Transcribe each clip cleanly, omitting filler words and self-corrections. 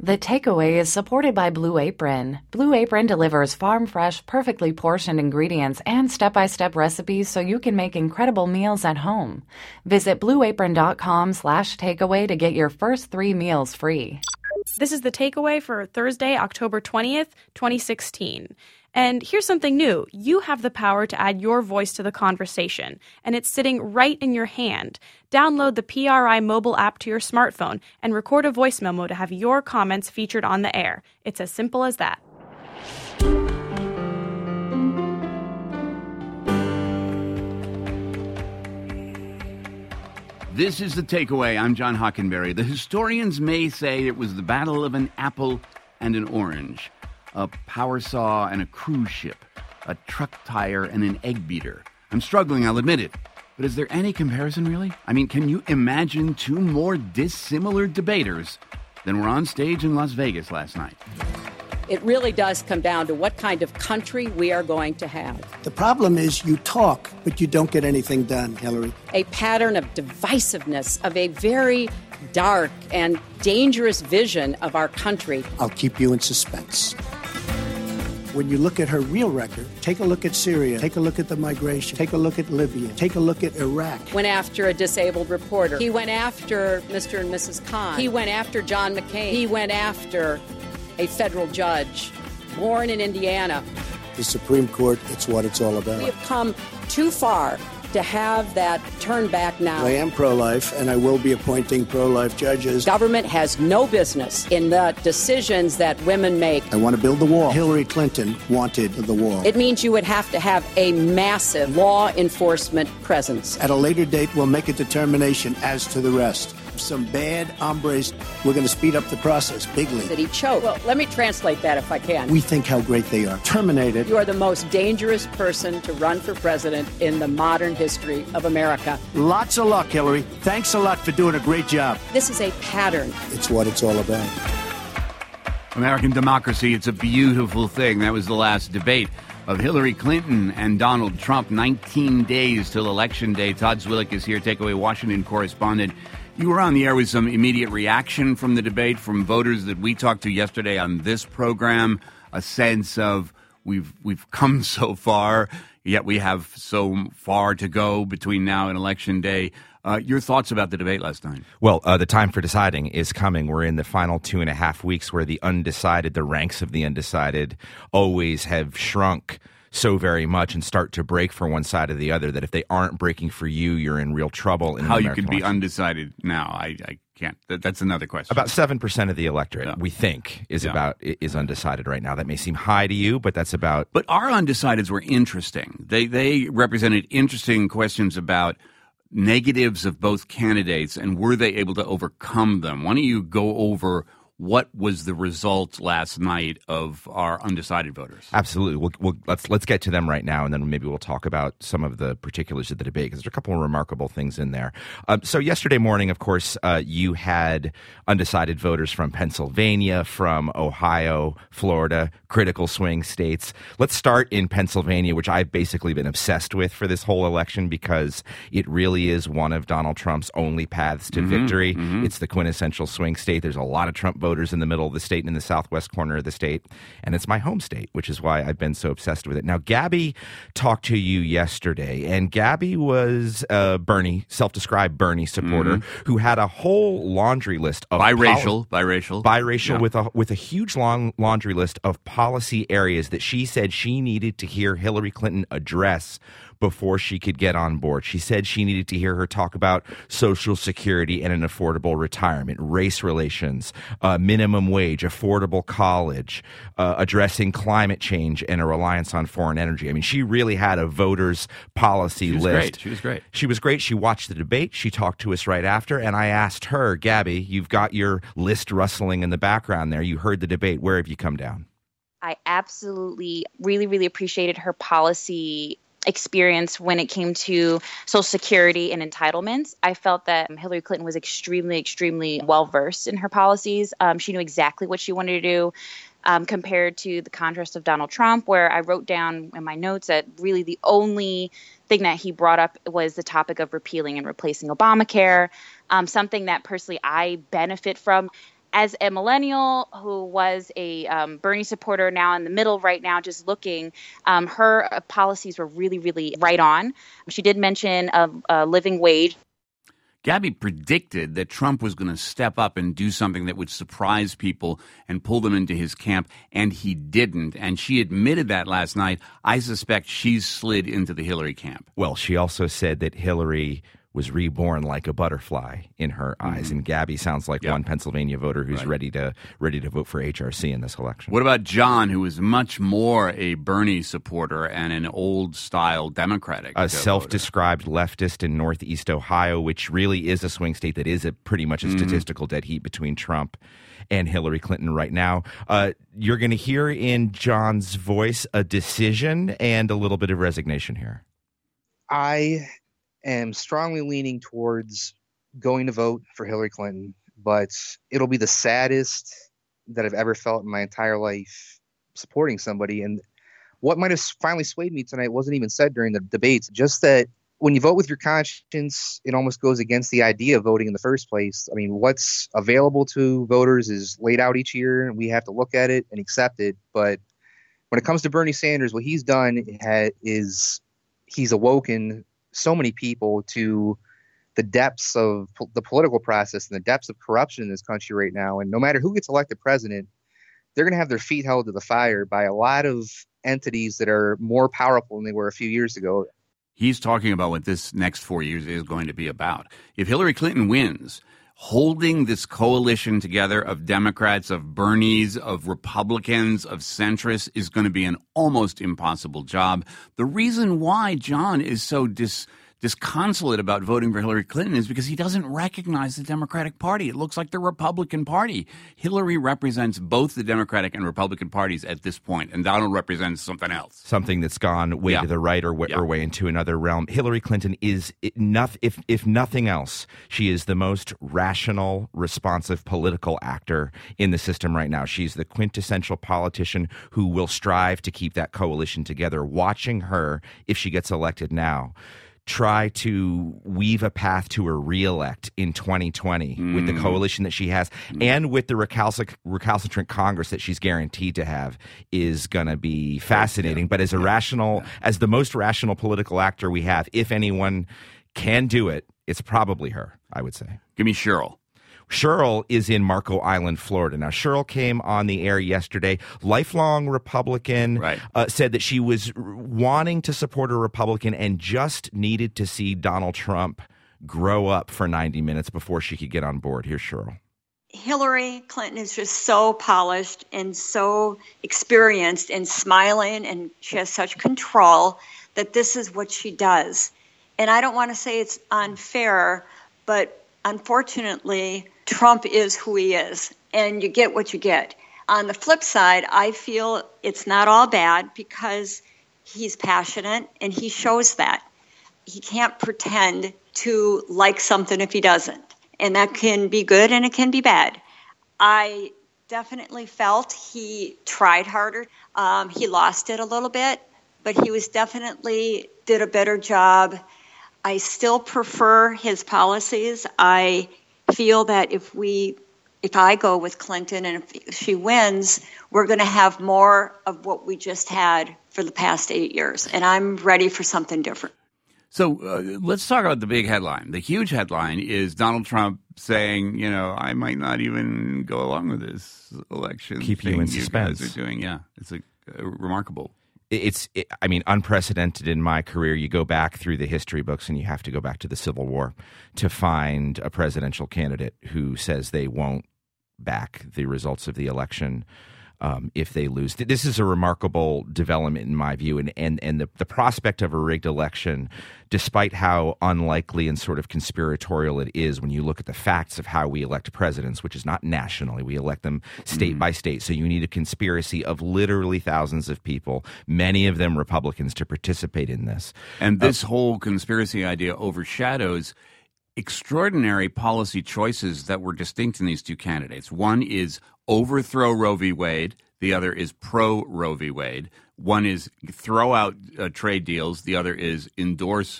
The Takeaway is supported by Blue Apron. Blue Apron delivers farm-fresh, perfectly portioned ingredients and step-by-step recipes so you can make incredible meals at home. Visit blueapron.com/takeaway to get your first 3 meals free. This is The Takeaway for Thursday, October 20th, 2016. And here's something new. You have the power to add your voice to the conversation, and it's sitting right in your hand. Download the PRI mobile app to your smartphone and record a voice memo to have your comments featured on the air. It's as simple as that. This is The Takeaway. I'm John Hockenberry. The historians may say it was the battle of an apple and an orange, a power saw and a cruise ship, a truck tire and an egg beater. I'm struggling, I'll admit it. But is there any comparison, really? I mean, can you imagine 2 more dissimilar debaters than were on stage in Las Vegas last night? It really does come down to what kind of country we are going to have. The problem is you talk, but you don't get anything done, Hillary. A pattern of divisiveness, of a very dark and dangerous vision of our country. I'll keep you in suspense. When you look at her real record, take a look at Syria, take a look at the migration, take a look at Libya, take a look at Iraq. Went after a disabled reporter. He went after Mr. and Mrs. Khan. He went after John McCain. He went after a federal judge born in Indiana. The Supreme Court, it's what it's all about. We have come too far to have that turn back now. I am pro-life, and I will be appointing pro-life judges. Government has no business in the decisions that women make. I want to build the wall. Hillary Clinton wanted the wall. It means you would have to have a massive law enforcement presence. At a later date, we'll make a determination as to the rest. Some bad hombres, we're going to speed up the process bigly. That he choked. Well, let me translate that if I can. We think how great they are. Terminated. You are the most dangerous person to run for president in the modern history of America. Lots of luck, Hillary. Thanks a lot for doing a great job. This is a pattern. It's what it's all about. American democracy, it's a beautiful thing. That was the last debate of Hillary Clinton and Donald Trump. 19 days till Election Day. Todd Zwillich is here, Takeaway Washington correspondent. You were on the air with some immediate reaction from the debate from voters that we talked to yesterday on this program, a sense of we've come so far, yet we have so far to go between now and Election Day. Your thoughts about the debate last night? Well, the time for deciding is coming. We're in the final 2.5 weeks where the ranks of the undecided always have shrunk so very much and start to break for one side or the other, that if they aren't breaking for you, you're in real trouble. How you could be undecided now, I can't. That's another question. About 7% of the electorate, we think, is undecided right now. That may seem high to you, but that's about. But our undecideds were interesting. They represented interesting questions about negatives of both candidates, and were they able to overcome them? Why don't you go over what was the result last night of our undecided voters? Absolutely. Let's get to them right now, and then maybe we'll talk about some of the particulars of the debate, because there's a couple of remarkable things in there. So yesterday morning, of course, you had undecided voters from Pennsylvania, from Ohio, Florida, critical swing states. Let's start in Pennsylvania, which I've basically been obsessed with for this whole election, because it really is one of Donald Trump's only paths to victory. It's the quintessential swing state. There's a lot of Trump voters in the middle of the state and in the southwest corner of the state, and it's my home state, which is why I've been so obsessed with it. Now, Gabby talked to you yesterday, and Gabby was a self-described Bernie supporter who had a whole laundry list of biracial with a huge long laundry list of policy areas that she said she needed to hear Hillary Clinton address before she could get on board. She said she needed to hear her talk about Social Security and an affordable retirement, race relations, minimum wage, affordable college, addressing climate change, and a reliance on foreign energy. I mean, she really had a voters' policy list. She was great. She was great. She watched the debate. She talked to us right after, and I asked her, Gabby, you've got your list rustling in the background there. You heard the debate. Where have you come down? I absolutely, really, really appreciated her policy experience when it came to Social Security and entitlements. I felt that Hillary Clinton was extremely, extremely well-versed in her policies. She knew exactly what she wanted to do, compared to the contrast of Donald Trump, where I wrote down in my notes that really the only thing that he brought up was the topic of repealing and replacing Obamacare, something that personally I benefit from. as a millennial who was a Bernie supporter, now in the middle right now, just looking, her policies were really, really right on. She did mention a living wage. Gabby predicted that Trump was going to step up and do something that would surprise people and pull them into his camp, and he didn't. And she admitted that last night. I suspect she's slid into the Hillary camp. Well, she also said that Hillary was reborn like a butterfly in her eyes. And Gabby sounds like one Pennsylvania voter who's ready to vote for HRC in this election. What about John, who is much more a Bernie supporter and an old-style Democratic a self-described leftist in Northeast Ohio, which really is a swing state that is pretty much a statistical dead heat between Trump and Hillary Clinton right now. You're going to hear in John's voice a decision and a little bit of resignation here. I am strongly leaning towards going to vote for Hillary Clinton, but it'll be the saddest that I've ever felt in my entire life supporting somebody. And what might have finally swayed me tonight wasn't even said during the debates, just that when you vote with your conscience, it almost goes against the idea of voting in the first place. I mean, what's available to voters is laid out each year, and we have to look at it and accept it. But when it comes to Bernie Sanders, what he's done is he's awoken so many people to the depths of the political process and the depths of corruption in this country right now. And no matter who gets elected president, they're going to have their feet held to the fire by a lot of entities that are more powerful than they were a few years ago. He's talking about what this next 4 years is going to be about. If Hillary Clinton wins, holding this coalition together of Democrats, of Bernies, of Republicans, of centrists is going to be an almost impossible job. The reason why John is so disconsolate about voting for Hillary Clinton is because he doesn't recognize the Democratic Party. It looks like the Republican Party. Hillary represents both the Democratic and Republican parties at this point, and Donald represents something else. Something that's gone way to the right or way into another realm. Hillary Clinton is, if nothing else, she is the most rational, responsive political actor in the system right now. She's the quintessential politician who will strive to keep that coalition together. Watching her, if she gets elected now, try to weave a path to a reelect in 2020 with the coalition that she has and with the recalcitrant Congress that she's guaranteed to have is going to be fascinating. But as as the most rational political actor we have, if anyone can do it, it's probably her, I would say. Give me Cheryl. Cheryl is in Marco Island, Florida. Now, Cheryl came on the air yesterday, lifelong Republican, said that she was wanting to support a Republican and just needed to see Donald Trump grow up for 90 minutes before she could get on board. Here's Cheryl. Hillary Clinton is just so polished and so experienced and smiling, and she has such control that this is what she does. And I don't want to say it's unfair, but unfortunately, Trump is who he is, and you get what you get. On the flip side, I feel it's not all bad because he's passionate and he shows that. He can't pretend to like something if he doesn't, and that can be good and it can be bad. I definitely felt he tried harder. He lost it a little bit, but he definitely did a better job. I still prefer his policies. I feel that if I go with Clinton and if she wins, we're going to have more of what we just had for the past 8 years. And I'm ready for something different. So let's talk about the big headline. The huge headline is Donald Trump saying, I might not even go along with this election. Keep you in suspense. You guys are doing, it's remarkable. It's unprecedented in my career. You go back through the history books and you have to go back to the Civil War to find a presidential candidate who says they won't back the results of the election if they lose. This is a remarkable development in my view, and the prospect of a rigged election, despite how unlikely and sort of conspiratorial it is when you look at the facts of how we elect presidents, which is not nationally, we elect them state by state. So you need a conspiracy of literally thousands of people, many of them Republicans, to participate in this. And this whole conspiracy idea overshadows extraordinary policy choices that were distinct in these two candidates. One is overthrow Roe v. Wade. The other is pro-Roe v. Wade. One is throw out trade deals. The other is endorse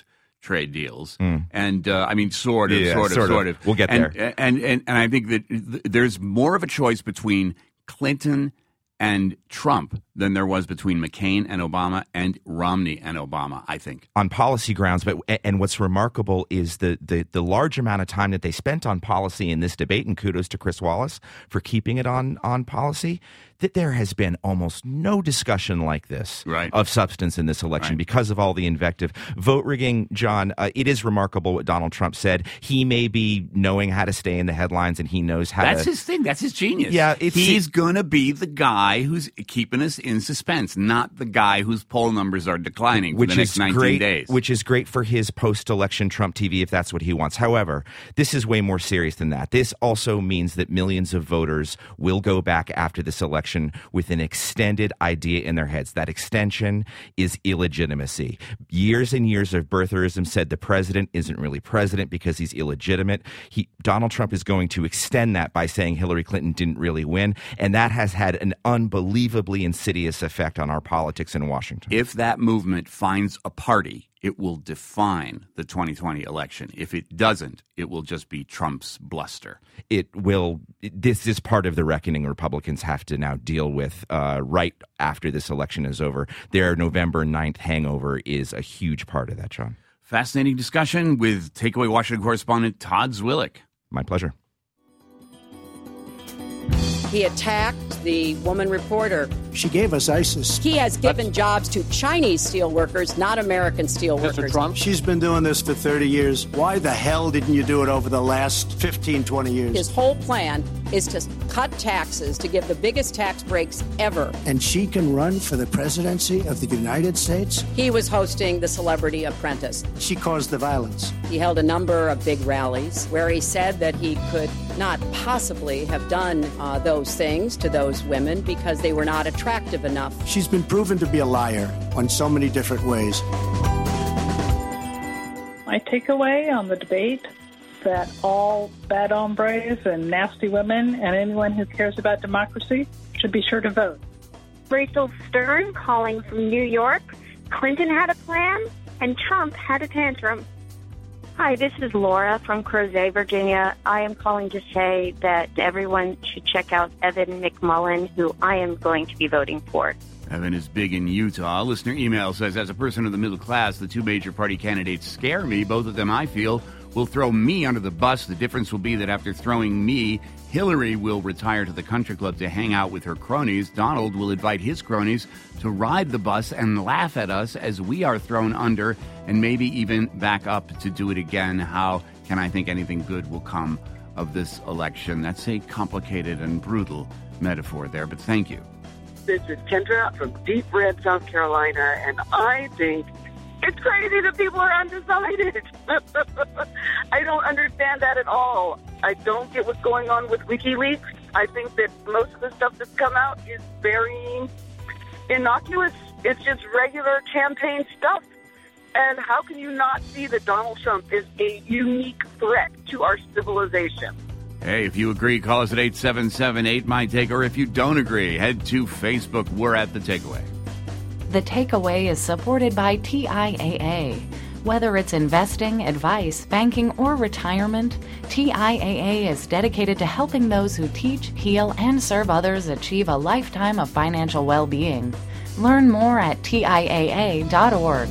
trade deals, and I mean, sort of. We'll get there. And I think that there's more of a choice between Clinton and Trump than there was between McCain and Obama and Romney and Obama, I think. On policy grounds, and what's remarkable is the large amount of time that they spent on policy in this debate, and kudos to Chris Wallace for keeping it on policy, that there has been almost no discussion like this of substance in this election because of all the invective. Vote rigging, John, it is remarkable what Donald Trump said. He may be knowing how to stay in the headlines, and he knows how That's his thing. That's his genius. Yeah, he's going to be the guy who's keeping us in suspense, not the guy whose poll numbers are declining for the next 19 days. Which is great for his post-election Trump TV if that's what he wants. However, this is way more serious than that. This also means that millions of voters will go back after this election with an extended idea in their heads. That extension is illegitimacy. Years and years of birtherism said the president isn't really president because he's illegitimate. Donald Trump is going to extend that by saying Hillary Clinton didn't really win, and that has had an unbelievably insidious effect on our politics in Washington. If that movement finds a party, it will define the 2020 election. If it doesn't, it will just be Trump's bluster. This is part of the reckoning Republicans have to now deal with right after this election is over. Their November 9th hangover is a huge part of that, John. Fascinating discussion with Takeaway Washington correspondent Todd Zwillich. My pleasure. He attacked the woman reporter. She gave us ISIS. He has given jobs to Chinese steel workers, not American steel workers. Trump? She's been doing this for 30 years. Why the hell didn't you do it over the last 15, 20 years? His whole plan is to cut taxes, to give the biggest tax breaks ever. And she can run for the presidency of the United States? He was hosting the Celebrity Apprentice. She caused the violence. He held a number of big rallies where he said that he could not possibly have done those things to those women because they were not attractive enough. She's been proven to be a liar on so many different ways. My takeaway on the debate that all bad hombres and nasty women and anyone who cares about democracy should be sure to vote. Rachel Stern calling from New York. Clinton had a plan and Trump had a tantrum. Hi, this is Laura from Crozet, Virginia. I am calling to say that everyone should check out Evan McMullin, who I am going to be voting for. Evan is big in Utah. Listener email says, as a person of the middle class, the two major party candidates scare me. Both of them, I feel, will throw me under the bus. The difference will be that after throwing me, Hillary will retire to the country club to hang out with her cronies. Donald will invite his cronies to ride the bus and laugh at us as we are thrown under and maybe even back up to do it again. How can I think anything good will come of this election? That's a complicated and brutal metaphor there, but thank you. This is Kendra from Deep Red, South Carolina, and I think it's crazy that people are undecided. I don't understand that at all. I don't get what's going on with WikiLeaks. I think that most of the stuff that's come out is very innocuous. It's just regular campaign stuff. And how can you not see that Donald Trump is a unique threat to our civilization? Hey, if you agree, call us at 877-8MY-TAKE, or if you don't agree, head to Facebook. We're at The Takeaway. The Takeaway is supported by TIAA. Whether it's investing, advice, banking, or retirement, TIAA is dedicated to helping those who teach, heal, and serve others achieve a lifetime of financial well-being. Learn more at TIAA.org.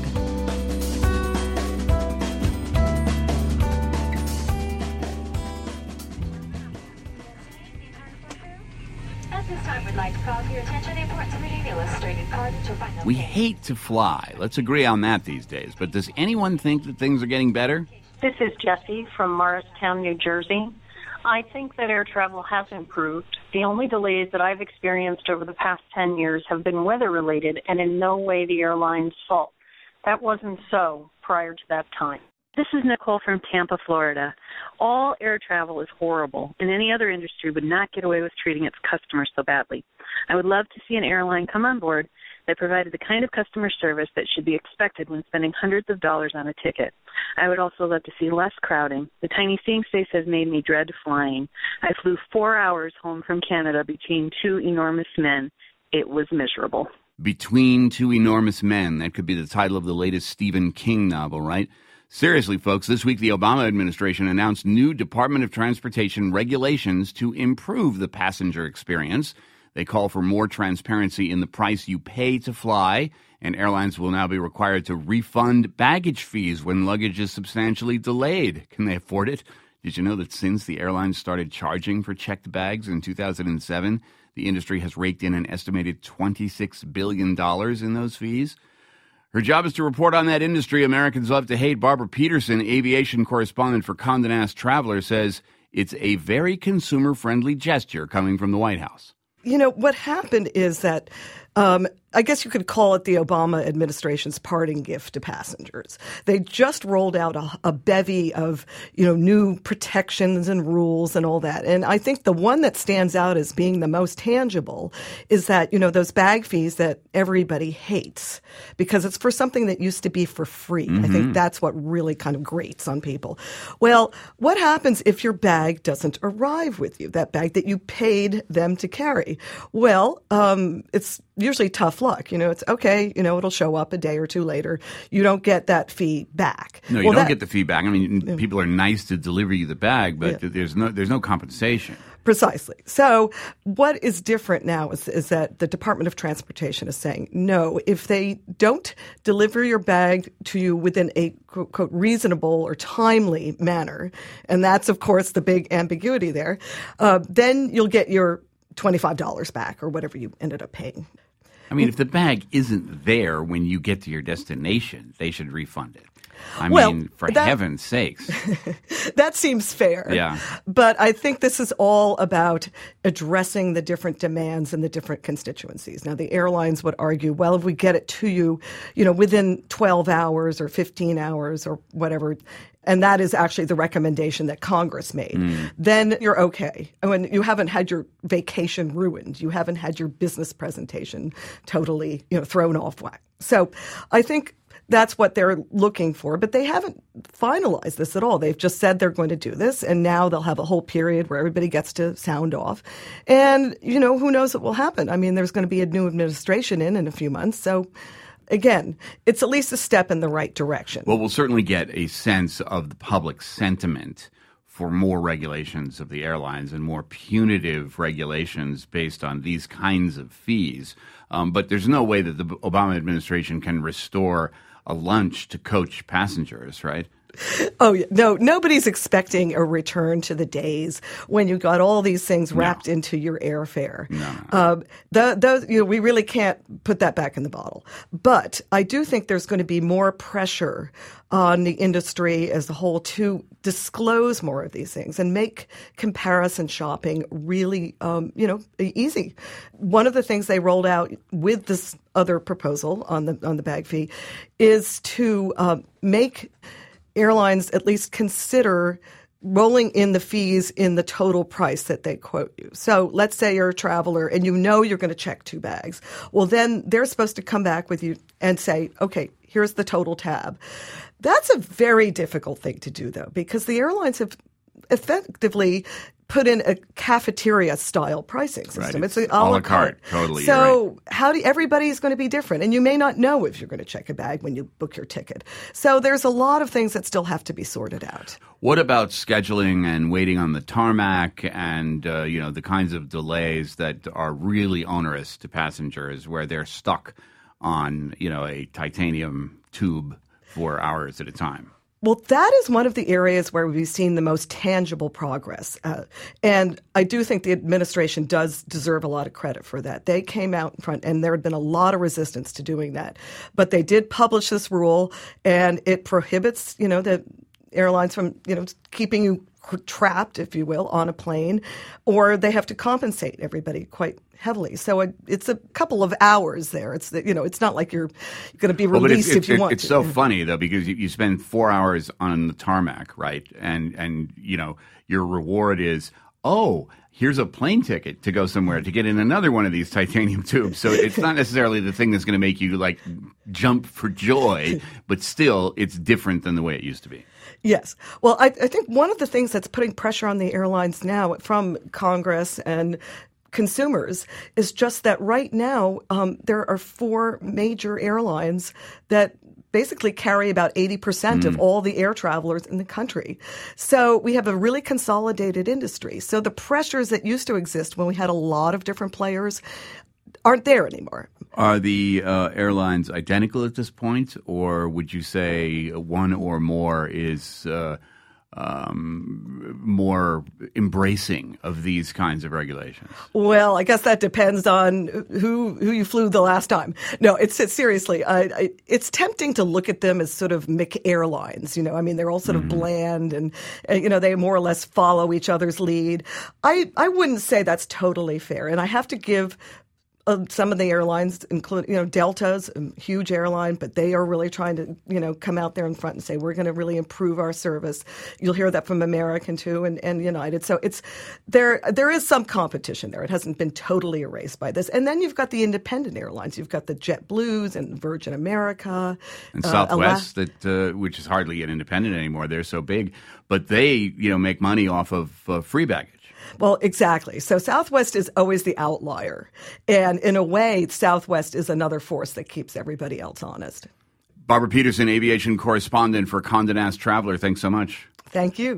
We hate to fly. Let's agree on that these days. But does anyone think that things are getting better? This is Jessie from Morristown, New Jersey. I think that air travel has improved. The only delays that I've experienced over the past 10 years have been weather-related and in no way the airline's fault. That wasn't so prior to that time. This is Nicole from Tampa, Florida. All air travel is horrible, and any other industry would not get away with treating its customers so badly. I would love to see an airline come on board that provided the kind of customer service that should be expected when spending hundreds of dollars on a ticket. I would also love to see less crowding. The tiny seeing space has made me dread flying. I flew 4 hours home from Canada between two enormous men. It was miserable. Between Two Enormous Men. That could be the title of the latest Stephen King novel, right? Seriously, folks, this week the Obama administration announced new Department of Transportation regulations to improve the passenger experience. They call for more transparency in the price you pay to fly, and airlines will now be required to refund baggage fees when luggage is substantially delayed. Can they afford it? Did you know that since the airlines started charging for checked bags in 2007, the industry has raked in an estimated $26 billion in those fees? Her job is to report on that industry Americans love to hate. Barbara Peterson, aviation correspondent for Condé Nast Traveler, says it's a very consumer-friendly gesture coming from the White House. You know, what happened is that I guess you could call it the Obama administration's parting gift to passengers. They just rolled out a bevy of, new protections and rules and all that. And I think the one that stands out as being the most tangible is that, those bag fees that everybody hates because it's for something that used to be for free. Mm-hmm. I think that's what really kind of grates on people. Well, what happens if your bag doesn't arrive with you, that bag that you paid them to carry? Well, it's usually tough luck. It's okay. It'll show up a day or two later. You don't get that fee back. No, you don't get the fee back. I mean, people are nice to deliver you the bag, but there's no compensation. Precisely. So what is different now is that the Department of Transportation is saying, no, if they don't deliver your bag to you within a quote, reasonable or timely manner, and that's, of course, the big ambiguity there, then you'll get your $25 back or whatever you ended up paying. I mean, if the bag isn't there when you get to your destination, they should refund it. For heaven's sakes. That seems fair. Yeah. But I think this is all about addressing the different demands and the different constituencies. Now, the airlines would argue, well, if we get it to you, within 12 hours or 15 hours or whatever, and that is actually the recommendation that Congress made, then you're okay. When you haven't had your vacation ruined, you haven't had your business presentation totally, thrown off whack. So I think that's what they're looking for, but they haven't finalized this at all. They've just said they're going to do this, and now they'll have a whole period where everybody gets to sound off. And, who knows what will happen? I mean, there's going to be a new administration in a few months, so again, it's at least a step in the right direction. Well, we'll certainly get a sense of the public sentiment for more regulations of the airlines and more punitive regulations based on these kinds of fees. But there's no way that the Obama administration can restore a lunch to coach passengers, right? Oh, yeah. No, nobody's expecting a return to the days when you got all these things wrapped into your airfare. No. We really can't put that back in the bottle. But I do think there's going to be more pressure on the industry as a whole to disclose more of these things and make comparison shopping really, easy. One of the things they rolled out with this other proposal on the bag fee is to make airlines at least consider rolling in the fees in the total price that they quote you. So let's say you're a traveler and you're going to check 2 bags. Well, then they're supposed to come back with you and say, okay, here's the total tab. That's a very difficult thing to do, though, because the airlines have effectively put in a cafeteria-style pricing system. Right. It's an a la carte. Totally. So everybody's going to be different, and you may not know if you're going to check a bag when you book your ticket. So there's a lot of things that still have to be sorted out. What about scheduling and waiting on the tarmac and, the kinds of delays that are really onerous to passengers where they're stuck on, a titanium tube for hours at a time? Well, that is one of the areas where we've seen the most tangible progress. And I do think the administration does deserve a lot of credit for that. They came out in front, and there had been a lot of resistance to doing that. But they did publish this rule, and it prohibits, the airlines from, keeping you trapped, if you will, on a plane, or they have to compensate everybody quite heavily. So it's a couple of hours there. It's it's not like you're going to be released if you want to. It's so funny though, because you spend 4 hours on the tarmac, right? And your reward is, oh, here's a plane ticket to go somewhere to get in another one of these titanium tubes. So it's not necessarily the thing that's going to make you like jump for joy, but still it's different than the way it used to be. Yes. Well, I think one of the things that's putting pressure on the airlines now from Congress and consumers is just that right now there are 4 major airlines that basically carry about 80% of all the air travelers in the country. So we have a really consolidated industry. So the pressures that used to exist when we had a lot of different players aren't there anymore. Are the airlines identical at this point, or would you say one or more is more embracing of these kinds of regulations? Well, I guess that depends on who you flew the last time. No, it's seriously. It's tempting to look at them as sort of McAirlines. I mean, they're all sort of bland, and they more or less follow each other's lead. I wouldn't say that's totally fair, and I have to give some of the airlines, including, Delta's a huge airline, but they are really trying to, come out there in front and say, we're going to really improve our service. You'll hear that from American too, and United. So there is some competition there. It hasn't been totally erased by this. And then you've got the independent airlines. You've got the JetBlues and Virgin America. And Southwest, which is hardly an independent anymore. They're so big. But they, make money off of free baggage. Well, exactly. So Southwest is always the outlier. And in a way, Southwest is another force that keeps everybody else honest. Barbara Peterson, aviation correspondent for Condé Nast Traveler. Thanks so much. Thank you.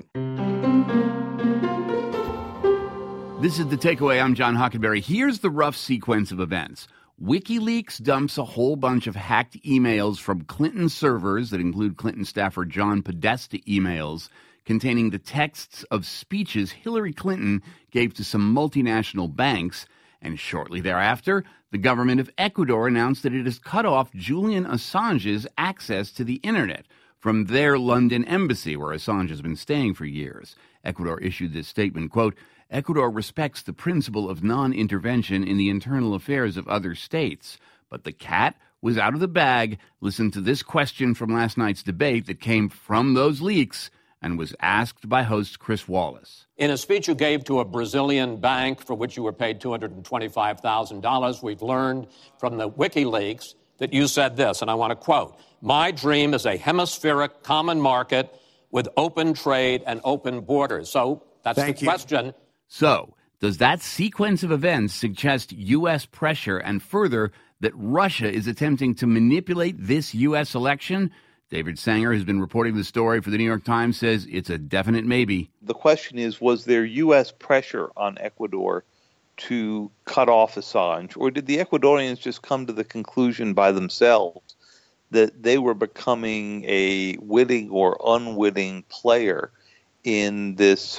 This is The Takeaway. I'm John Hockenberry. Here's the rough sequence of events. WikiLeaks dumps a whole bunch of hacked emails from Clinton servers that include Clinton staffer John Podesta emails containing the texts of speeches Hillary Clinton gave to some multinational banks. And shortly thereafter, the government of Ecuador announced that it has cut off Julian Assange's access to the Internet from their London embassy, where Assange has been staying for years. Ecuador issued this statement, quote, Ecuador respects the principle of non-intervention in the internal affairs of other states. But the cat was out of the bag. Listen to this question from last night's debate that came from those leaks and was asked by host Chris Wallace. In a speech you gave to a Brazilian bank for which you were paid $225,000, we've learned from the WikiLeaks that you said this, and I want to quote, my dream is a hemispheric common market with open trade and open borders. So that's the question. So does that sequence of events suggest U.S. pressure and further that Russia is attempting to manipulate this U.S. election? David Sanger, who's been reporting the story for the New York Times, says it's a definite maybe. The question is, was there U.S. pressure on Ecuador to cut off Assange, or did the Ecuadorians just come to the conclusion by themselves that they were becoming a witting or unwitting player in this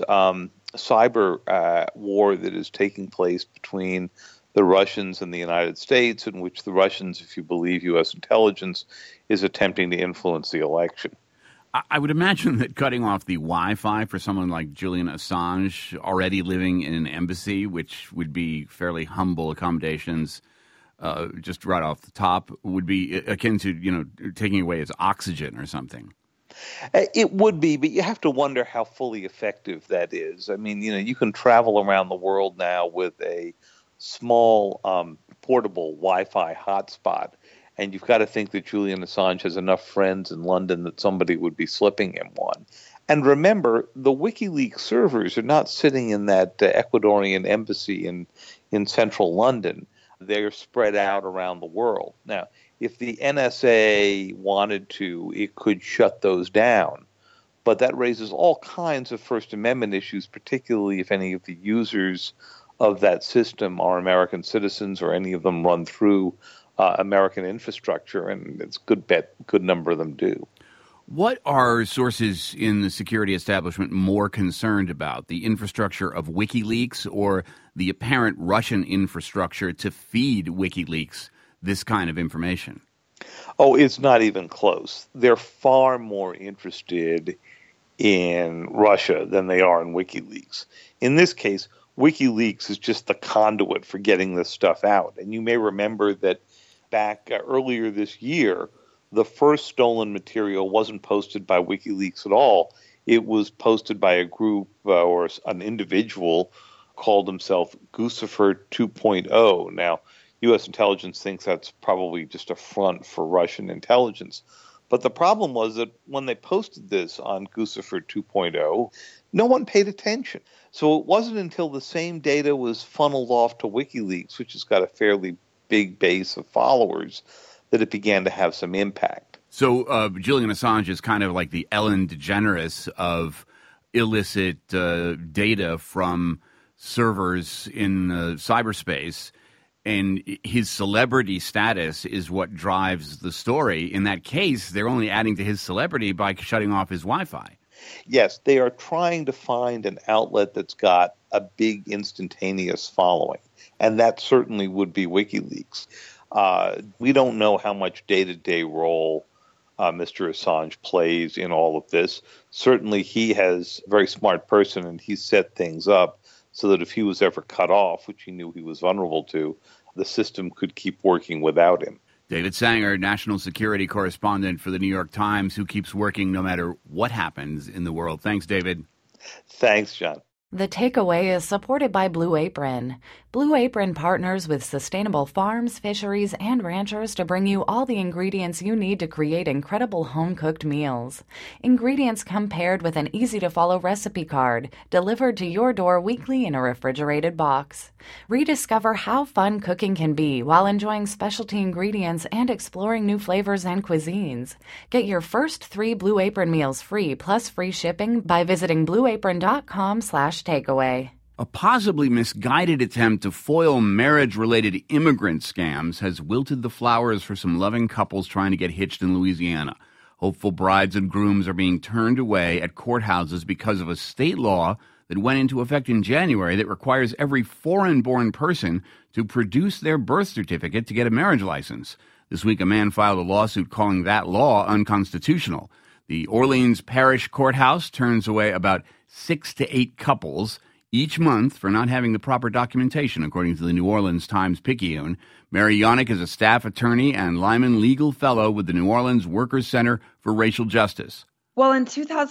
cyber war that is taking place between the Russians and the United States, in which the Russians, if you believe U.S. intelligence, is attempting to influence the election? I would imagine that cutting off the Wi-Fi for someone like Julian Assange, already living in an embassy, which would be fairly humble accommodations, just right off the top, would be akin to, taking away his oxygen or something. It would be, but you have to wonder how fully effective that is. I mean, you can travel around the world now with a small portable Wi-Fi hotspot, and you've got to think that Julian Assange has enough friends in London that somebody would be slipping him one. And remember, the WikiLeaks servers are not sitting in that Ecuadorian embassy in central London. They're spread out around the world. Now, if the NSA wanted to, it could shut those down. But that raises all kinds of First Amendment issues, particularly if any of the users of that system are American citizens or any of them run through American infrastructure, and it's good number of them do. What are sources in the security establishment more concerned about, the infrastructure of WikiLeaks or the apparent Russian infrastructure to feed WikiLeaks this kind of information? Oh, it's not even close. They're far more interested in Russia than they are in WikiLeaks. In this case, WikiLeaks is just the conduit for getting this stuff out. And you may remember that back earlier this year, the first stolen material wasn't posted by WikiLeaks at all. It was posted by a group or an individual called himself Guccifer 2.0. Now, U.S. intelligence thinks that's probably just a front for Russian intelligence. But the problem was that when they posted this on Guccifer 2.0, no one paid attention. So it wasn't until the same data was funneled off to WikiLeaks, which has got a fairly big base of followers, that it began to have some impact. So Julian Assange is kind of like the Ellen DeGeneres of illicit data from servers in cyberspace, and his celebrity status is what drives the story. In that case, they're only adding to his celebrity by shutting off his Wi-Fi. Yes, they are trying to find an outlet that's got a big instantaneous following, and that certainly would be WikiLeaks. We don't know how much day-to-day role Mr. Assange plays in all of this. Certainly he has a very smart person, and he's set things up so that if he was ever cut off, which he knew he was vulnerable to, the system could keep working without him. David Sanger, national security correspondent for the New York Times, who keeps working no matter what happens in the world. Thanks, David. Thanks, John. The takeaway is supported by Blue Apron. Blue Apron partners with sustainable farms, fisheries, and ranchers to bring you all the ingredients you need to create incredible home-cooked meals. Ingredients come paired with an easy-to-follow recipe card, delivered to your door weekly in a refrigerated box. Rediscover how fun cooking can be while enjoying specialty ingredients and exploring new flavors and cuisines. Get your first 3 Blue Apron meals free plus free shipping by visiting blueapron.com/takeaway. A possibly misguided attempt to foil marriage-related immigrant scams has wilted the flowers for some loving couples trying to get hitched in Louisiana. Hopeful brides and grooms are being turned away at courthouses because of a state law that went into effect in January that requires every foreign-born person to produce their birth certificate to get a marriage license. This week, a man filed a lawsuit calling that law unconstitutional. The Orleans Parish Courthouse turns away about 6 to 8 couples each month for not having the proper documentation, according to the New Orleans Times-Picayune. Mary Yannick is a staff attorney and Lyman Legal Fellow with the New Orleans Workers Center for Racial Justice. Well, in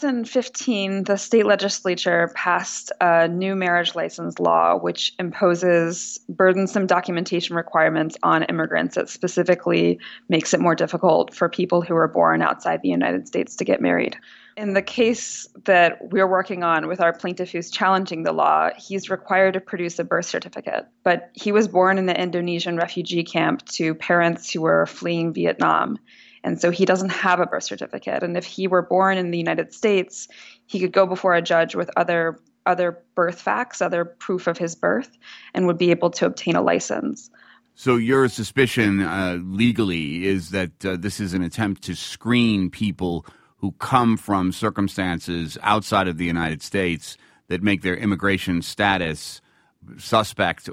2015, the state legislature passed a new marriage license law, which imposes burdensome documentation requirements on immigrants. It specifically makes it more difficult for people who are born outside the United States to get married. In the case that we're working on with our plaintiff who's challenging the law, he's required to produce a birth certificate. But he was born in the Indonesian refugee camp to parents who were fleeing Vietnam. And so he doesn't have a birth certificate. And if he were born in the United States, he could go before a judge with other birth facts, other proof of his birth, and would be able to obtain a license. So your suspicion legally is that this is an attempt to screen people who come from circumstances outside of the United States that make their immigration status suspect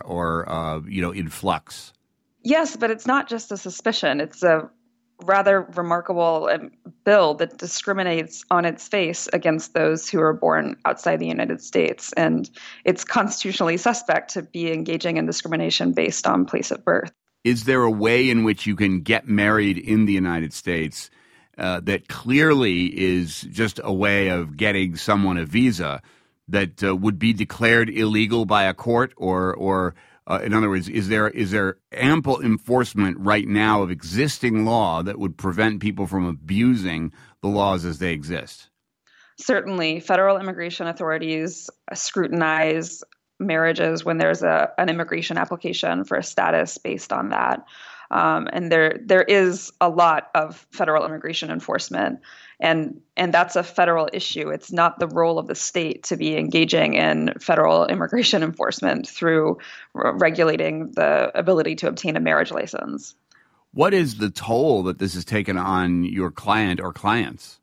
or in flux. Yes, but it's not just a suspicion. It's a rather remarkable bill that discriminates on its face against those who are born outside the United States. And it's constitutionally suspect to be engaging in discrimination based on place of birth. Is there a way in which you can get married in the United States that clearly is just a way of getting someone a visa that would be declared illegal by a court or in other words, is there ample enforcement right now of existing law that would prevent people from abusing the laws as they exist? Certainly. Federal immigration authorities scrutinize marriages when there's an immigration application for a status based on that. And there is a lot of federal immigration enforcement, and that's a federal issue. It's not the role of the state to be engaging in federal immigration enforcement through regulating the ability to obtain a marriage license. What is the toll that this has taken on your client or clients?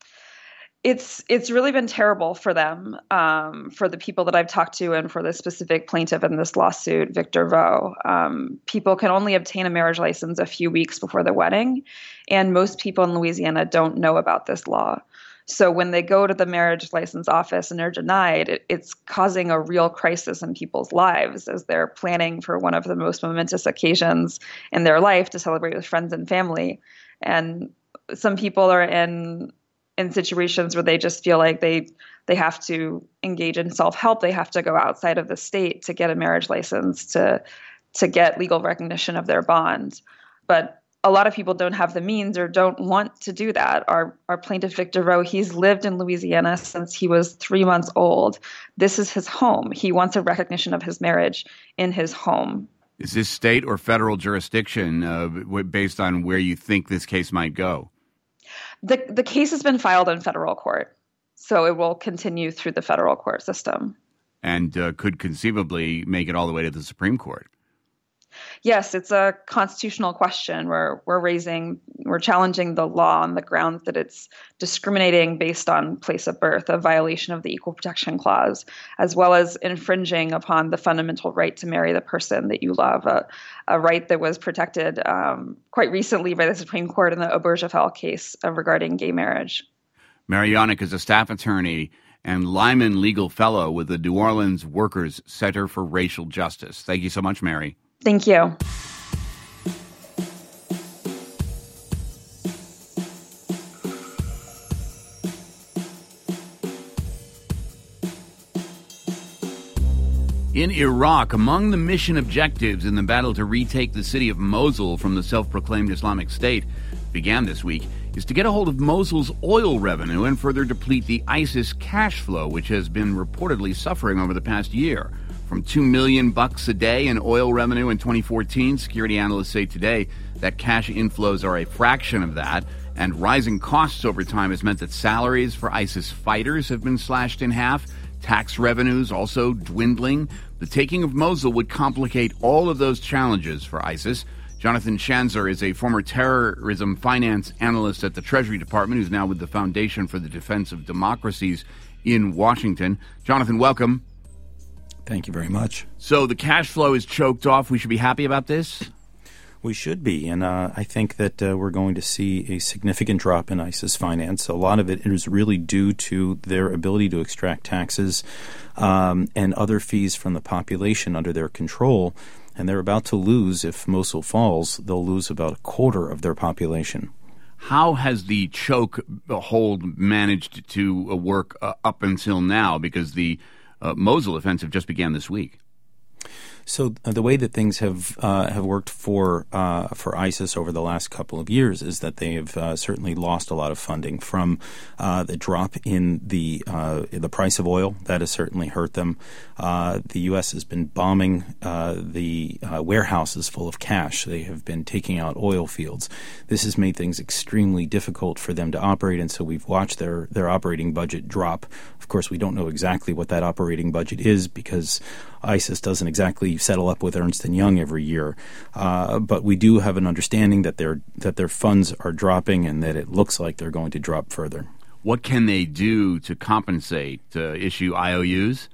It's really been terrible for them, for the people that I've talked to, and for the specific plaintiff in this lawsuit, Victor Vo. People can only obtain a marriage license a few weeks before the wedding, and most people in Louisiana don't know about this law. So when they go to the marriage license office and they're denied, it's causing a real crisis in people's lives as they're planning for one of the most momentous occasions in their life to celebrate with friends and family. And some people are in situations where they just feel like they have to engage in self-help. They have to go outside of the state to get a marriage license to get legal recognition of their bond. But a lot of people don't have the means or don't want to do that. Our plaintiff, Victor Vo, he's lived in Louisiana since he was 3 months old. This is his home. He wants a recognition of his marriage in his home. Is this state or federal jurisdiction based on where you think this case might go? The case has been filed in federal court, so it will continue through the federal court system. And could conceivably make it all the way to the Supreme Court. Yes, it's a constitutional question. We're challenging the law on the grounds that it's discriminating based on place of birth, a violation of the Equal Protection Clause, as well as infringing upon the fundamental right to marry the person that you love, a right that was protected quite recently by the Supreme Court in the Obergefell case regarding gay marriage. Mary Yonick is a staff attorney and Lyman Legal Fellow with the New Orleans Workers Center for Racial Justice. Thank you so much, Mary. Thank you. In Iraq, among the mission objectives in the battle to retake the city of Mosul from the self-proclaimed Islamic State began this week is to get a hold of Mosul's oil revenue and further deplete the ISIS cash flow, which has been reportedly suffering over the past year. From $2 million a day in oil revenue in 2014, security analysts say today that cash inflows are a fraction of that, and rising costs over time has meant that salaries for ISIS fighters have been slashed in half, tax revenues also dwindling. The taking of Mosul would complicate all of those challenges for ISIS. Jonathan Schanzer is a former terrorism finance analyst at the Treasury Department who's now with the Foundation for the Defense of Democracies in Washington. Jonathan, welcome. Thank you very much. So the cash flow is choked off. We should be happy about this? We should be, and I think that we're going to see a significant drop in ISIS finance. A lot of it is really due to their ability to extract taxes and other fees from the population under their control, and they're about to lose, if Mosul falls, they'll lose about a quarter of their population. How has the choke hold managed to work up until now? Because the Mosul offensive just began this week. So the way that things have worked for ISIS over the last couple of years is that they have certainly lost a lot of funding from the drop in the price of oil. That has certainly hurt them. The U.S. has been bombing the warehouses full of cash. They have been taking out oil fields. This has made things extremely difficult for them to operate, and so we've watched their operating budget drop. Of course, we don't know exactly what that operating budget is because ISIS doesn't exactly settle up with Ernst & Young every year. But we do have an understanding that their funds are dropping and that it looks like they're going to drop further. What can they do to compensate, to issue IOUs?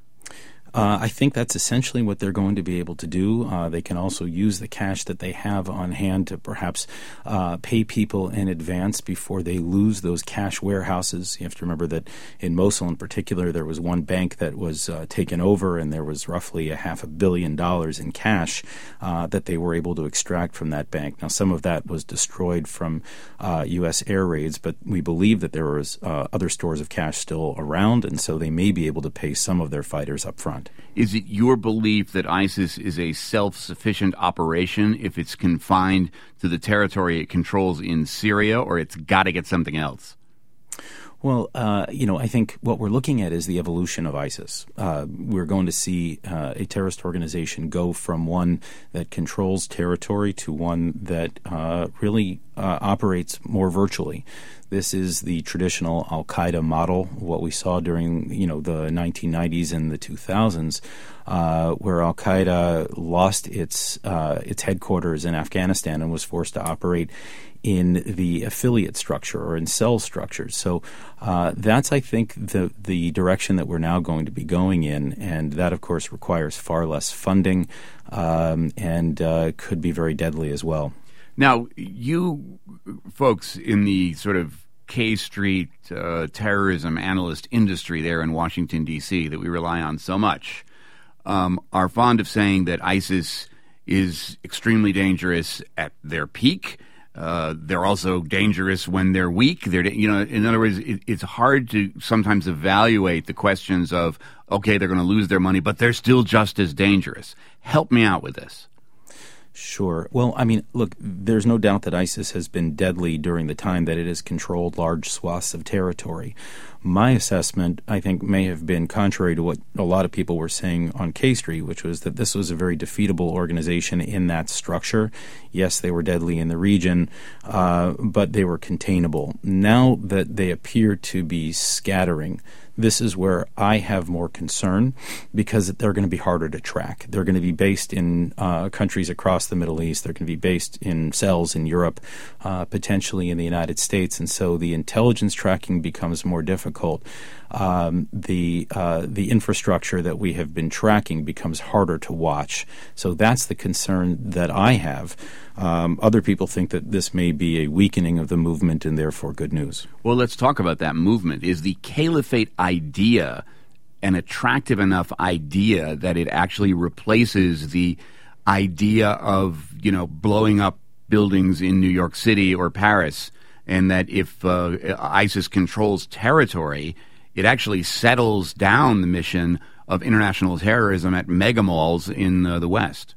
I think that's essentially what they're going to be able to do. They can also use the cash that they have on hand to perhaps pay people in advance before they lose those cash warehouses. You have to remember that in Mosul in particular, there was one bank that was taken over, and there was roughly $500 million in cash that they were able to extract from that bank. Now, some of that was destroyed from U.S. air raids, but we believe that there was other stores of cash still around, and so they may be able to pay some of their fighters up front. Is it your belief that ISIS is a self-sufficient operation if it's confined to the territory it controls in Syria, or it's got to get something else? Well, I think what we're looking at is the evolution of ISIS. We're going to see a terrorist organization go from one that controls territory to one that really operates more virtually. This is the traditional al-Qaeda model, what we saw during the 1990s and the 2000s, where al-Qaeda lost its headquarters in Afghanistan and was forced to operate in the affiliate structure or in cell structures. So that's, I think, the direction that we're now going to be going in, and that, of course, requires far less funding and could be very deadly as well. Now, you folks in the sort of K Street terrorism analyst industry there in Washington, D.C., that we rely on so much, are fond of saying that ISIS is extremely dangerous at their peak. They're also dangerous when they're weak. In other words, it's hard to sometimes evaluate the questions of, okay, they're going to lose their money, but they're still just as dangerous. Help me out with this. Sure. Well, I mean, look, there's no doubt that ISIS has been deadly during the time that it has controlled large swaths of territory. My assessment, I think, may have been contrary to what a lot of people were saying on K Street, which was that this was a very defeatable organization in that structure. Yes, they were deadly in the region, but they were containable. Now that they appear to be scattering, this is where I have more concern because they're going to be harder to track. They're going to be based in countries across the Middle East. They're going to be based in cells in Europe, potentially in the United States. And so the intelligence tracking becomes more difficult. The infrastructure that we have been tracking becomes harder to watch. So that's the concern that I have. Other people think that this may be a weakening of the movement and therefore good news. Well, let's talk about that movement. Is the caliphate idea an attractive enough idea that it actually replaces the idea of, blowing up buildings in New York City or Paris, and that if ISIS controls territory, it actually settles down the mission of international terrorism at mega malls in the West?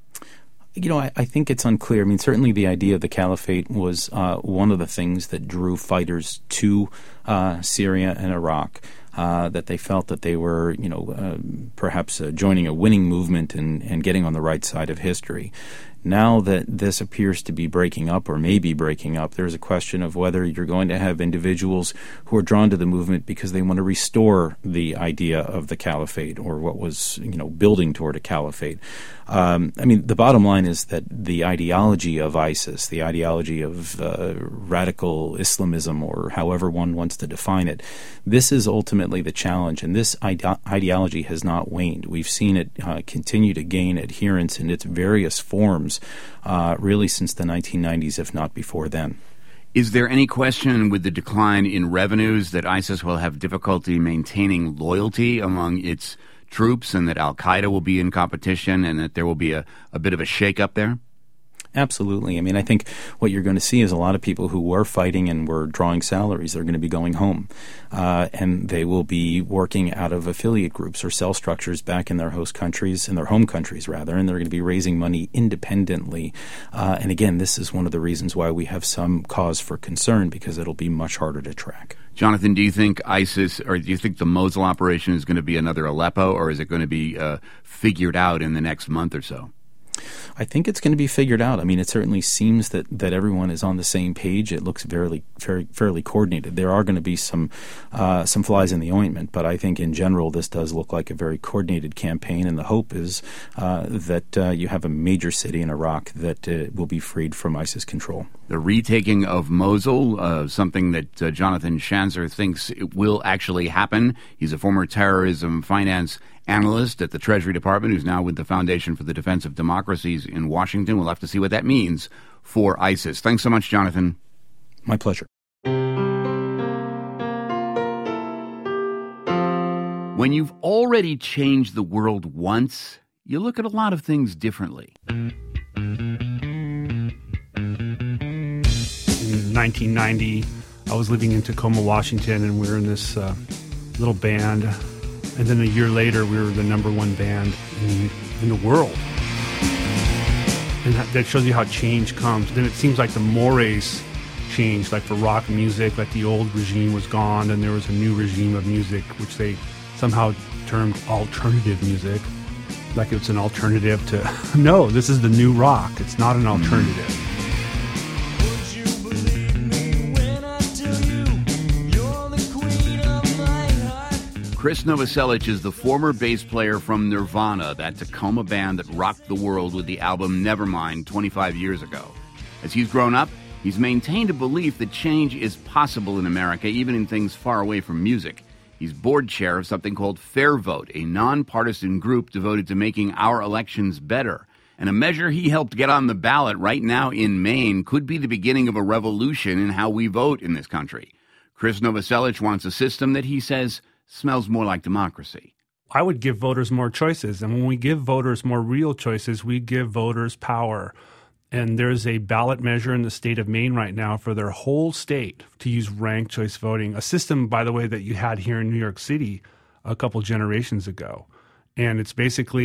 I think it's unclear. I mean, certainly the idea of the caliphate was one of the things that drew fighters to Syria and Iraq, that they felt that they were, perhaps joining a winning movement and getting on the right side of history. Now that this appears to be breaking up or may be breaking up, there's a question of whether you're going to have individuals who are drawn to the movement because they want to restore the idea of the caliphate or what was, building toward a caliphate. The bottom line is that the ideology of ISIS, the ideology of radical Islamism, or however one wants to define it, this is ultimately the challenge, and this ideology has not waned. We've seen it continue to gain adherence in its various forms really since the 1990s, if not before then. Is there any question with the decline in revenues that ISIS will have difficulty maintaining loyalty among its troops and that al-Qaeda will be in competition and that there will be a bit of a shakeup there? Absolutely. I think what you're going to see is a lot of people who were fighting and were drawing salaries, they're going to be going home. And they will be working out of affiliate groups or cell structures back in their host countries, in their home countries rather, and they're going to be raising money independently. And again, this is one of the reasons why we have some cause for concern, because it'll be much harder to track. Jonathan, do you think ISIS, or do you think the Mosul operation is going to be another Aleppo, or is it going to be figured out in the next month or so? I think it's going to be figured out. It certainly seems that everyone is on the same page. It looks fairly coordinated. There are going to be some flies in the ointment, but I think in general this does look like a very coordinated campaign, and the hope is that you have a major city in Iraq that will be freed from ISIS control. The retaking of Mosul, something that Jonathan Schanzer thinks it will actually happen. He's a former terrorism finance analyst at the Treasury Department who's now with the Foundation for the Defense of Democracies in Washington. We'll have to see what that means for ISIS. Thanks so much, Jonathan. My pleasure. When you've already changed the world once, you look at a lot of things differently. In 1990, I was living in Tacoma, Washington, and we were in this little band. And then a year later, we were the #1 band in the world. And that shows you how change comes. Then it seems like the mores changed, like for rock music, like the old regime was gone, and there was a new regime of music, which they somehow termed alternative music. Like it's an alternative to... No, this is the new rock. It's not an alternative. Chris Novoselic is the former bass player from Nirvana, that Tacoma band that rocked the world with the album Nevermind 25 years ago. As he's grown up, he's maintained a belief that change is possible in America, even in things far away from music. He's board chair of something called Fair Vote, a nonpartisan group devoted to making our elections better. And a measure he helped get on the ballot right now in Maine could be the beginning of a revolution in how we vote in this country. Chris Novoselic wants a system that he says smells more like democracy. I would give voters more choices. And when we give voters more real choices, we give voters power. And there's a ballot measure in the state of Maine right now for their whole state to use ranked choice voting, a system, by the way, that you had here in New York City a couple generations ago. And it's basically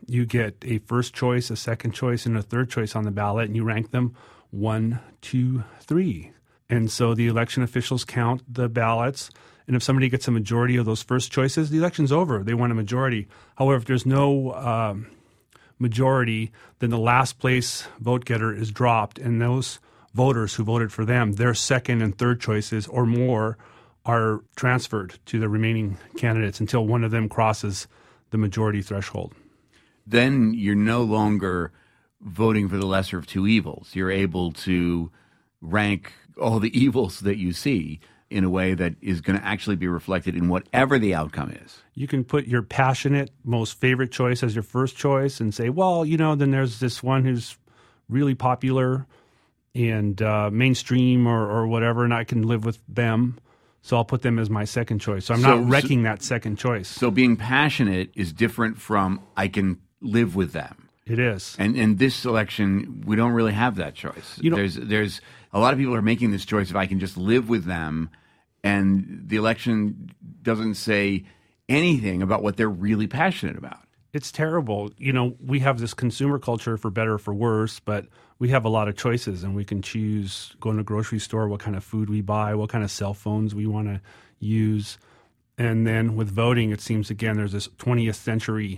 you get a first choice, a second choice, and a third choice on the ballot, and you rank them 1, 2, 3. And so the election officials count the ballots, and if somebody gets a majority of those first choices, the election's over. They won a majority. However, if there's no majority, then the last place vote getter is dropped, and those voters who voted for them, their second and third choices or more are transferred to the remaining candidates until one of them crosses the majority threshold. Then you're no longer voting for the lesser of two evils. You're able to rank all the evils that you see in a way that is going to actually be reflected in whatever the outcome is. You can put your passionate, most favorite choice as your first choice and say, well, then there's this one who's really popular and mainstream or whatever, and I can live with them. So I'll put them as my second choice. So I'm not wrecking that second choice. So being passionate is different from I can live with them. It is. And in this election, we don't really have that choice. There's a lot of people are making this choice if I can just live with them, and the election doesn't say anything about what they're really passionate about. It's terrible. We have this consumer culture for better or for worse, but we have a lot of choices, and we can choose, go in a grocery store, what kind of food we buy, what kind of cell phones we want to use. And then with voting, it seems, again, there's this 20th century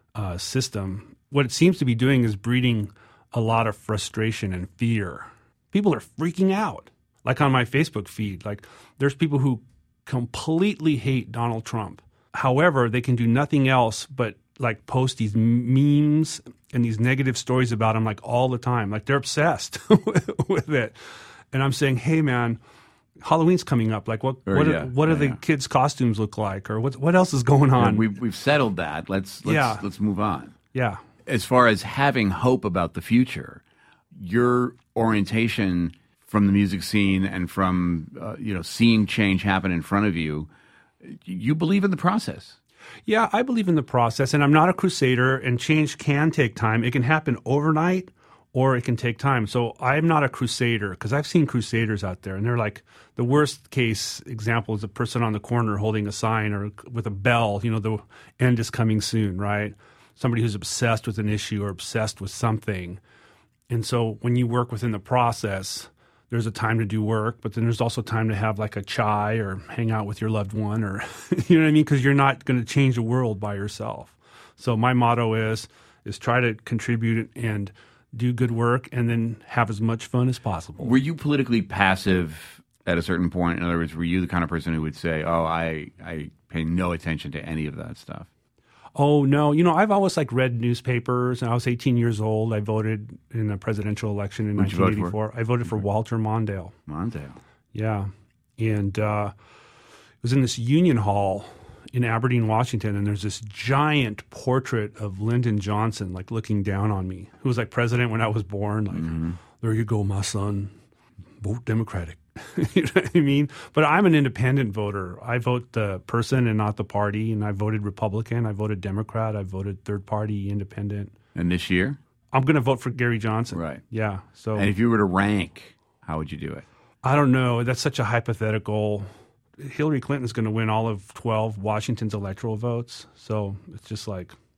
system. What it seems to be doing is breeding a lot of frustration and fear. People are freaking out. Like on my Facebook feed, there's people who completely hate Donald Trump. However, they can do nothing else but post these memes and these negative stories about him all the time. They're obsessed with it. And I'm saying, hey man, Halloween's coming up. What do the kids' costumes look like, or what else is going on? Yeah, we've settled that. Let's move on. Yeah. As far as having hope about the future, your orientation from the music scene and from seeing change happen in front of you, you believe in the process. Yeah, I believe in the process, and I'm not a crusader, and change can take time. It can happen overnight, or it can take time. So I'm not a crusader, because I've seen crusaders out there, and they're the worst case example is a person on the corner holding a sign or with a bell, the end is coming soon, right? Somebody who's obsessed with an issue or obsessed with something. And so when you work within the process, there's a time to do work, but then there's also time to have a chai or hang out with your loved one, or, you know what I mean? Because you're not going to change the world by yourself. So my motto is try to contribute and do good work and then have as much fun as possible. Were you politically passive at a certain point? In other words, were you the kind of person who would say, oh, I pay no attention to any of that stuff? Oh, no. I've always read newspapers, and I was 18 years old. I voted in a presidential election in 1984. I voted for Walter Mondale. Mondale. Yeah. And it was in this Union Hall in Aberdeen, Washington, and there's this giant portrait of Lyndon Johnson, looking down on me, who was president when I was born. There you go, my son. Vote Democratic. You know what I mean? But I'm an independent voter. I vote the person and not the party, and I voted Republican. I voted Democrat. I voted third party, independent. And this year? I'm going to vote for Gary Johnson. Right. Yeah. So. And if you were to rank, how would you do it? I don't know. That's such a hypothetical. Hillary Clinton's going to win all of 12 Washington's electoral votes. So it's just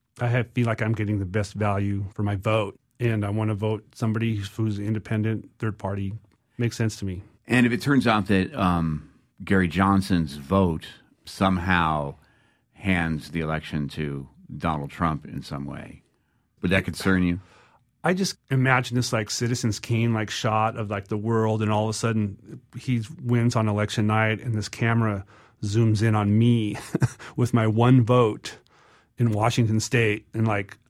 I feel like I'm getting the best value for my vote, and I want to vote somebody who's independent, third party. Makes sense to me. And if it turns out that Gary Johnson's vote somehow hands the election to Donald Trump in some way, would that concern you? I just imagine this Citizens Kane shot of the world, and all of a sudden he wins on election night, and this camera zooms in on me with my one vote in Washington State, and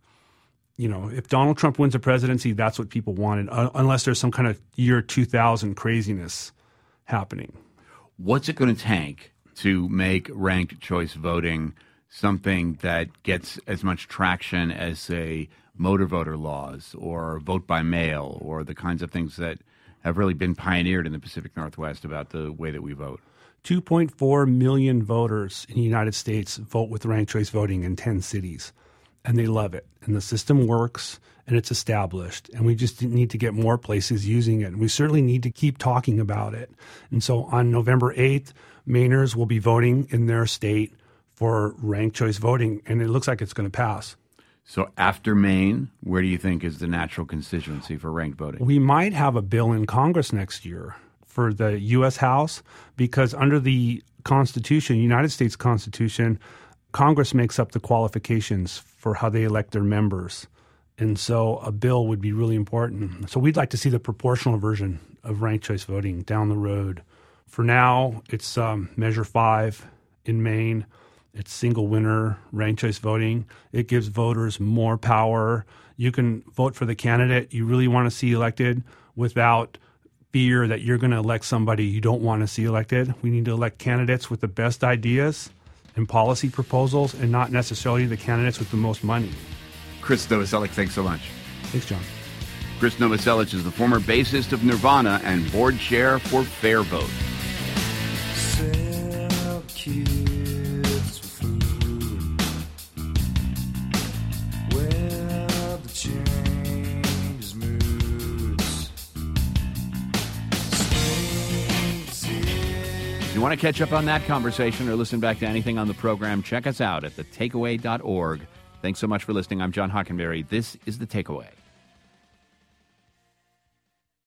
if Donald Trump wins the presidency, that's what people wanted, unless there's some kind of year 2000 craziness happening. What's it going to take to make ranked choice voting something that gets as much traction as, say, motor voter laws or vote by mail or the kinds of things that have really been pioneered in the Pacific Northwest about the way that we vote? 2.4 million voters in the United States vote with ranked choice voting in 10 cities. And they love it. And the system works, and it's established. And we just need to get more places using it. And we certainly need to keep talking about it. And so on November 8th, Mainers will be voting in their state for ranked choice voting, and it looks like it's going to pass. So after Maine, where do you think is the natural constituency for ranked voting? We might have a bill in Congress next year for the U.S. House, because under the Constitution, United States Constitution, Congress makes up the qualifications for how they elect their members. And so a bill would be really important. So we'd like to see the proportional version of ranked choice voting down the road. For now, it's Measure 5 in Maine. It's single winner ranked choice voting. It gives voters more power. You can vote for the candidate you really want to see elected without fear that you're going to elect somebody you don't want to see elected. We need to elect candidates with the best ideas and policy proposals, and not necessarily the candidates with the most money. Chris Novoselic, thanks so much. Thanks, John. Chris Novoselic is the former bassist of Nirvana and board chair for Fair Vote. If you want to catch up on that conversation or listen back to anything on the program, check us out at thetakeaway.org. Thanks so much for listening. I'm John Hockenberry. This is The Takeaway.